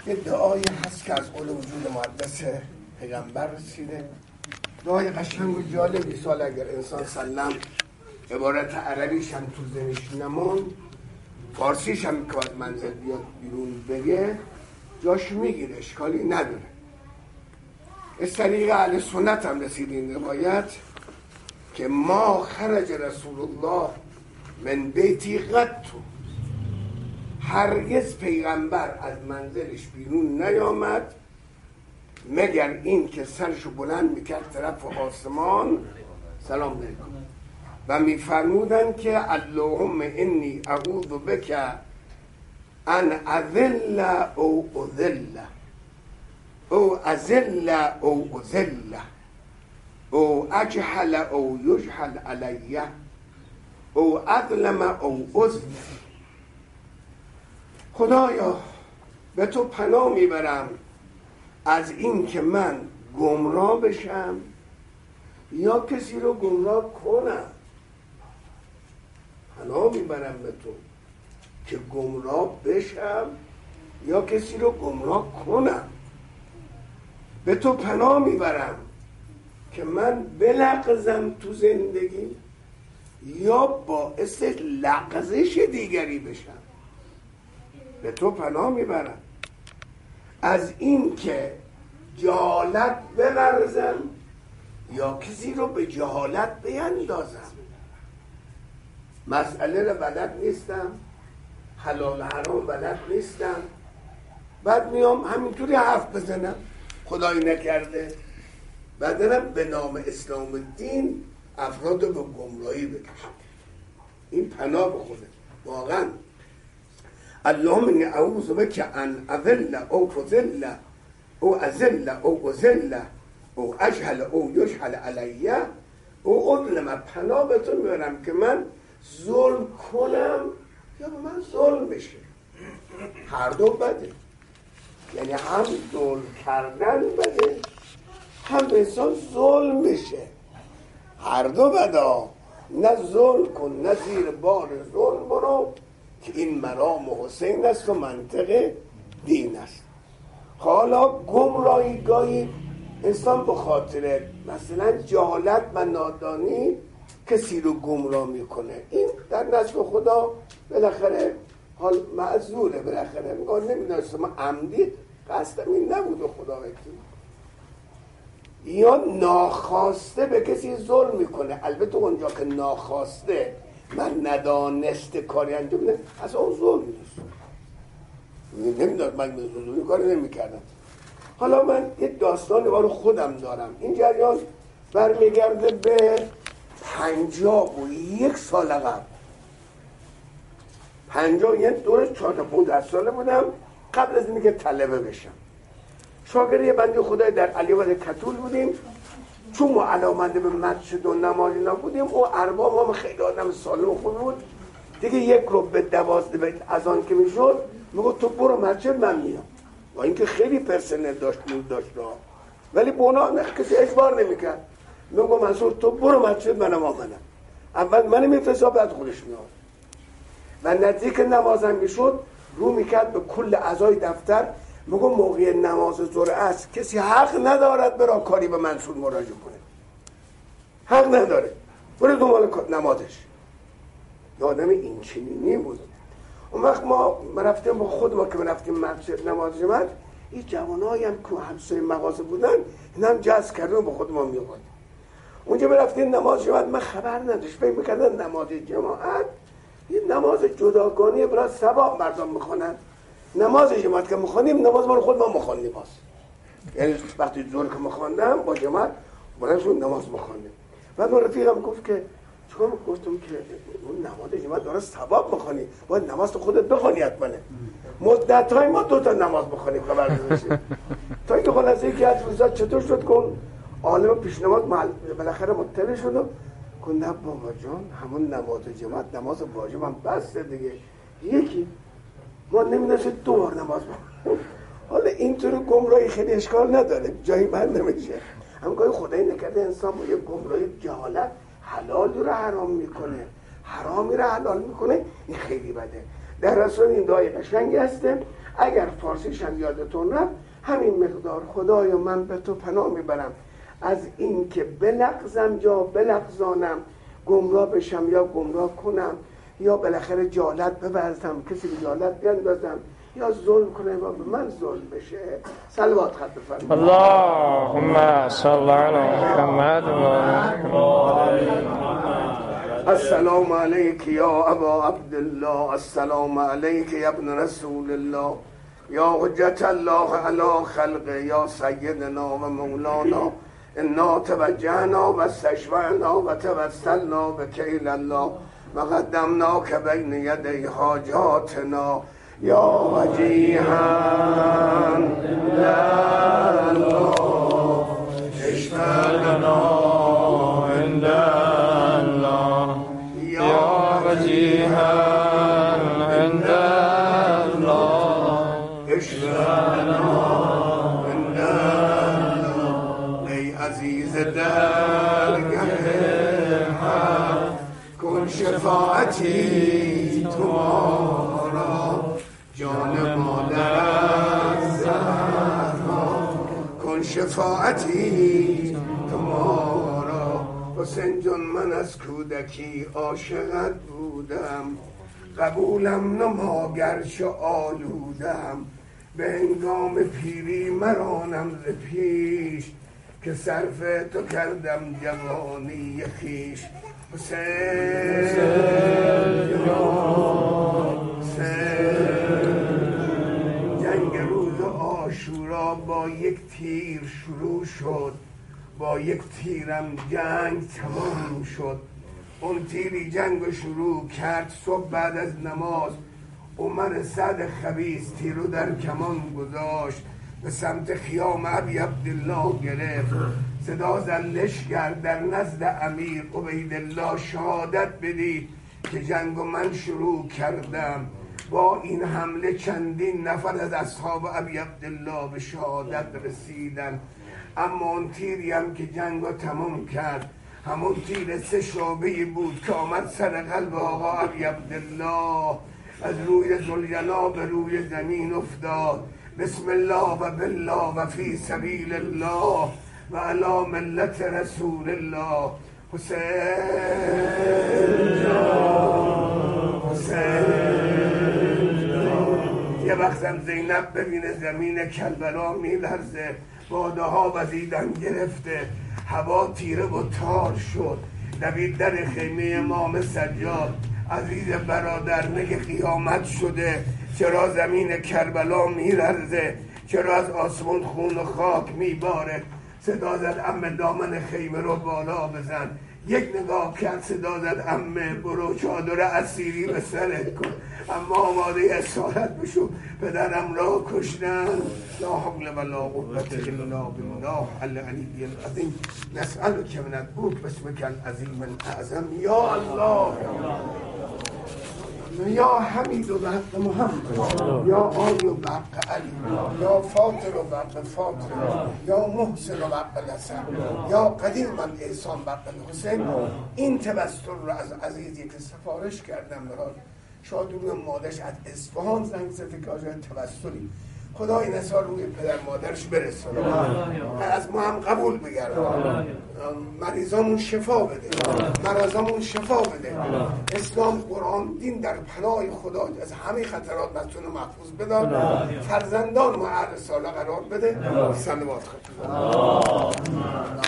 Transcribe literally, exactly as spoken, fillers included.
یه دعایی هست که از قول وجود مقدس پیغمبر رسیده، دعای قشنگ و جالبی. سال اگر انسان سلم عبارت عربیش هم تو ذهنش نمون، فارسیش هم که باید منزل بیاد بیرون بگه جاش میگیره، اشکالی نداره. از طریق اهل سنت هم رسید این روایت که ما خرج رسول الله من بیتی قطو، هرگز پیغمبر از منزلش بیرون نیامد مگر این که سرشو بلند میکرد طرف آسمان سلام علیکم و میفرمودن که اللهم انی اعوذ بک ان اذل او اذل او ازل او ازل او اجهل او یجهل علیه او اظلم او اظلم. خدایا به تو پناه میبرم از این که من گمراه بشم یا کسی رو گمراه کنم. پناه میبرم به تو که گمراه بشم یا کسی رو گمراه کنم. به تو پناه میبرم که من بلغزم تو زندگی یا باعث لغزش دیگری بشم. به تو پناه میبرم از این که جهالت بورزم یا کسی رو به جهالت بیندازم. مسئله رو بلد نیستم، حلال حرام بلد نیستم، بعد میام همینطوری حرف بزنم خدایی نکرده، بعد دارم به نام اسلام الدین افراد رو به گمراهی بکشم. این پناه به خوده واقعا. اللهم انی اعوذ بک ان اذل او اذل او ازل او ازل او اجهل او یجهل علیه او اظلم. پناه به تو میبرم که من ظلم کنم یا به من ظلم بشه. هر دو بده، یعنی هم ظلم کردن بده هم به انسان ظلم بشه. هر دو بده. نه ظلم کن نه زیر بار ظلم برو که این مرام حسین است و منطق دین است. حالا گمراهی گاهی انسان به خاطر مثلا جهالت و نادانی کسی رو گمراه میکنه. این در نزد خدا بالاخره حال معذوره، بالاخره میگه نمیدونستم من عمدی قصدم این نبود و خدا وکیل. یا ناخواسته به کسی ظلم میکنه. البته اونجا که ناخواسته من ندانسته کاری انجام میده اصلا اون ظلم نیست، نمیداد من به ظلمی کاری نمیکردم. حالا من یه داستان رو خودم دارم. این جریان برمیگرده به پنجاه و یک سال قبل. پنجاه یعنی دور چهار تا پونزده ساله بودم قبل از اینکه طلبه بشم. شاگرد یه بنده خدای در علی‌آباد کتول بودیم. چون ما علاقه‌مند به مسجد و نماز اینا بودیم، او ارباب هم خیلی آدم سالم و خوب بود دیگه. یک رو به دوازده به اذان که میشد میگفت تو برو مسجد من میام. و اینکه خیلی پرسنل داشت بود داشت را، ولی بونا نه کسی اجبار نمیکرد. میگم منصور تو برو مسجد منم آمدم. اول من میفرستاد بعد خودش میاد. و نزدیک نمازم میشد رو میکرد به کل اعضای دفتر میگم موقع نماز ظهر است کسی حق ندارد برای کاری به منصور مراجعه کنه. حق نداره، برو دنبال نمازش. آدم این چنینی بود. اون وقت ما رفتیم با خود ما که رفتیم مسجد نماز جماعت، این جوانایی هم که همسایه مغازه بودن اینا هم جذب کردن با خود ما میومد. اونجا رفتیم نماز جماعت، من خبر نداشت، فکر می‌کردن نماز جماعت یه نماز جداگانه برای ثواب مردم میخونن. نماز جماعت که میخونیم نماز ما رو خود ما میخونیم باز. یعنی وقتی ظهر که میخوندم با جماعت بلند شد نماز میخوندیم. بعد من رفیقم گفت که چون گفتم که اون نماز جماعت داره ثواب میخونی، باید نماز تو خودت بخونی حتما. مدت های ما دو تا نماز بخونیم خبر نمیشه. تا اینکه خلاصه یکی از روزا چطور شد کن عالم پیش نماز بالاخره مطلع شد و گفت نه بابا جان همون نماز جماعت نماز واجب هم بسته دیگه. یکی ما نمیدونست دو بار نماز بخونیم. حالا اینطور گمراهی خیلی اشکال نداره، جایی بند نمیشه. اما گاهی خدایی نکرده انسان با یه گمراهی جهالت حلال رو حرام میکنه، حرامی رو حلال میکنه، این خیلی بده. در رسول این دعای قشنگی هسته اگر فارسیش هم یادتون رفت همین مقدار. خدایا من به تو پناه میبرم از این که بلغزم یا بلغزانم، گمراه بشم یا گمراه کنم، یا بالاخره جالت ببرزم، کسی به جالت بیندازم، یا ظلم کنه و به من ظلم بشه. صلوات خط بفرمایید. اللهم صل علی محمد و السلام علیک یا ابا عبدالله، السلام علیک یا ابن رسول الله، یا حجت الله علی خلقه، یا سیدنا و مولانا، انا توجهنا و استشفعنا و توسلنا بکیل الله و قدمناک بین یدی حاجاتنا یا وجیها الله اشفع لنا عند الله یا وجیها عند الله اشفع لنا عند الله. ای عزیز درگه حق کن شفاعتی تو ما را، جان مادر زهرا کن شفاعتی تو ما را. حسین جان من از کودکی عاشقت بودم، قبولم نما گرچه آلودم، به هنگام پیری مرانم ز پیش، که صرف تو کردم جوانی خیش. حسین جنگ روز عاشورا با یک تیر شروع شد، با یک تیرم جنگ تمام شد. اون تیری جنگ شروع کرد صبح بعد از نماز، عمر سعد خبیث تیرو در کمان گذاشت، به سمت خیام ابی عبدالله گرفت. صدا زد لشکر در نزد امیر عبیدالله شهادت بدید که جنگو من شروع کردم. با این حمله چندین نفر از اصحاب ابی عبدالله به شهادت رسیدن. اما اون تیری هم که جنگو تمام کرد همون تیر سه شعبه‌ای بود که آمد سر قلب آقا ابی عبدالله، از روی ذوالجلال به روی زمین افتاد. بسم الله و بالله و فی سبیل الله و علی ملت رسول الله. حسین جان، حسین جان. یه وقتم زینب ببینه زمین کربلا میلرزه، باده ها وزیدن گرفته، هوا تیره و تار شد. دوید در خیمه امام سجاد، عزیز برادر نگه قیامت شده، چرا زمین کربلا میلرزه، چرا از آسمون خون و خاک میباره. صدا زد عمه دامن خیمه رو بالا بزن. یک نگاه کرد صدا زد عمه برو چادر اسیری به سرت کن، اما آماده اسارت بشو، پدرم را کشتن. لا حول ولا قوة الا بالله العلی العظیم. نسألک من ادعوک باسمک العظیم الاعظم یا الله یا حمید و بحق محمد، یا آی و بحق علی، یا فاطر و بحق فاطر، یا محسن و بحق الحسن، یا قدیر من احسان بحق الحسین. این توسل رو از عزیزی که سفارش کردم برای شادون مادرش از اصفهان زنگ زده که آجای توسلی خدا این اصحار روی پدر مادرش برسونه، از ما هم قبول بگرد، مریضامون شفا بده، مرضامون شفا بده. اسلام قرآن دین در پناه خدا از همه خطرات مستون محفوظ بدار، فرزندان ما اهل صالح قرار بده. صلوات خدا.